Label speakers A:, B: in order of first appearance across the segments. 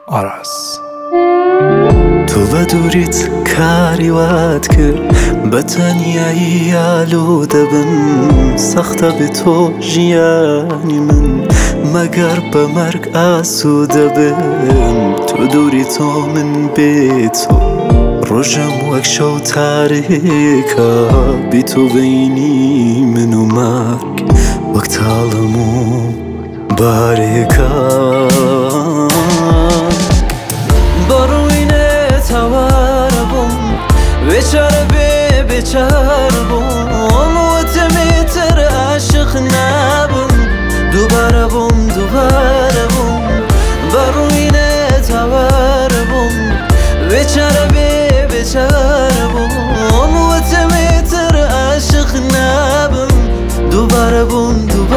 A: آراس تو بە دووریت کاری وات کرد بە تەنیایی ئالوودە بم سەختە بێ تۆ ژیانی من مەگەر بە مەرگ ئاسوودە بم تۆ دووری تۆ من بێ تۆ ڕۆژەم وەک شەو تاریکە بی تۆ بەینی من و مەرگ وەک تاڵم و باریکە بیچاره بیچاره بوم و تمیتر عاشق نبوم دوباره بوم بروینه تواره بوم بیچاره بوم و تمیتر عاشق نبوم دوباره بوم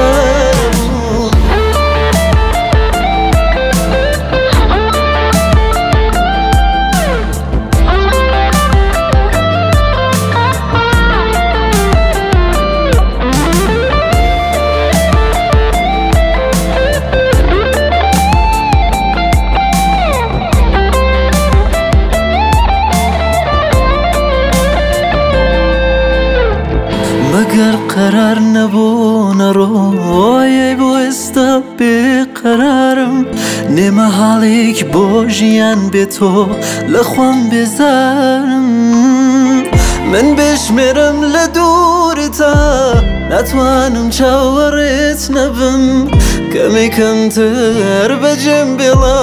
A: مگر قرار نبوو نەڕۆیەی بۆ ئێستا بێقەرارم نێمە حاڵێک بۆ ژیان بێت تۆ لە خۆم بێزارم من بێژمێرم لە دوورتە ناتوانم چاوەڕێت نەبم کەمێ کەمتر بەجێم بێڵە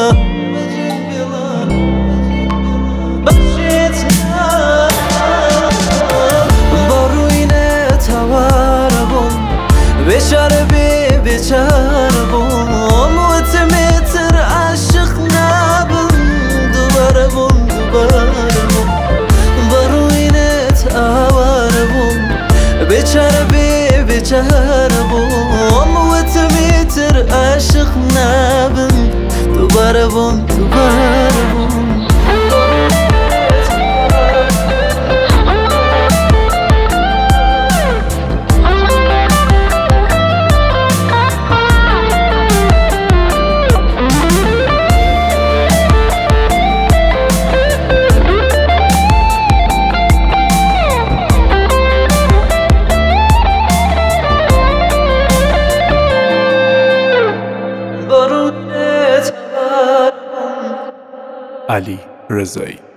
A: بیچاره بوم و تمیتر عاشق نبوم دوباره بوم بروینت آواره بوم بیچاره بوم و تمیتر عاشق نبوم دوباره بوم
B: علی رضایی.